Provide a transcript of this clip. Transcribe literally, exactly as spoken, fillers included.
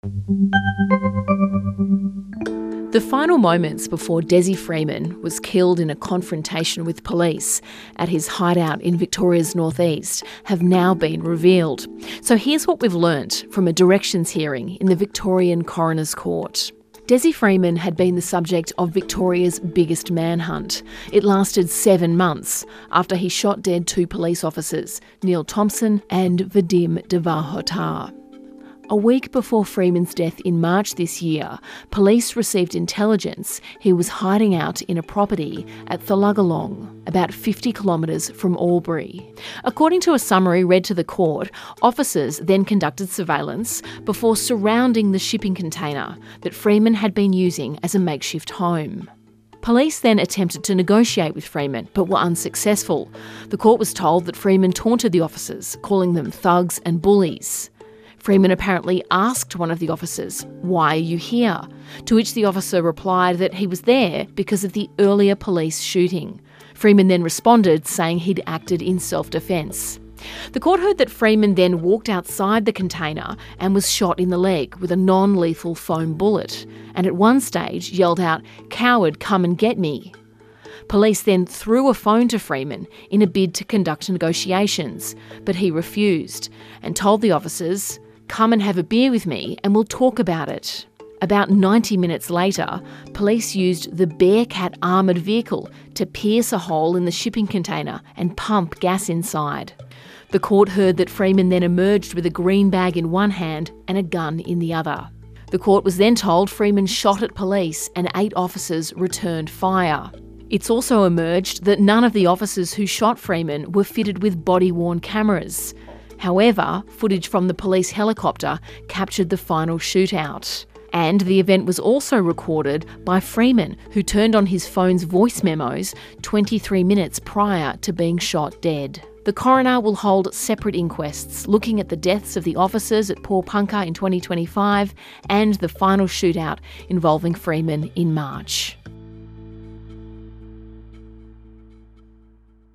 The final moments before Desi Freeman was killed in a confrontation with police at his hideout in Victoria's northeast have now been revealed. So here's what we've learnt from a directions hearing in the Victorian Coroner's Court. Desi Freeman had been the subject of Victoria's biggest manhunt. It lasted seven months after he shot dead two police officers, Neil Thompson and Vadim Devahotar. A week before Freeman's death in March this year, police received intelligence he was hiding out in a property at Thulagolong, about fifty kilometres from Albury. According to a summary read to the court, officers then conducted surveillance before surrounding the shipping container that Freeman had been using as a makeshift home. Police then attempted to negotiate with Freeman, but were unsuccessful. The court was told that Freeman taunted the officers, calling them thugs and bullies. Freeman apparently asked one of the officers, "Why are you here?" To which the officer replied that he was there because of the earlier police shooting. Freeman then responded, saying he'd acted in self-defence. The court heard that Freeman then walked outside the container and was shot in the leg with a non-lethal foam bullet, and at one stage yelled out, "Coward, come and get me." Police then threw a phone to Freeman in a bid to conduct negotiations, but he refused and told the officers, "Come and have a beer with me and we'll talk about it." About ninety minutes later, police used the Bearcat armoured vehicle to pierce a hole in the shipping container and pump gas inside. The court heard that Freeman then emerged with a green bag in one hand and a gun in the other. The court was then told Freeman shot at police and eight officers returned fire. It's also emerged that none of the officers who shot Freeman were fitted with body-worn cameras. However, footage from the police helicopter captured the final shootout. And the event was also recorded by Freeman, who turned on his phone's voice memos twenty-three minutes prior to being shot dead. The coroner will hold separate inquests looking at the deaths of the officers at Paul-Punka in twenty twenty-five and the final shootout involving Freeman in March.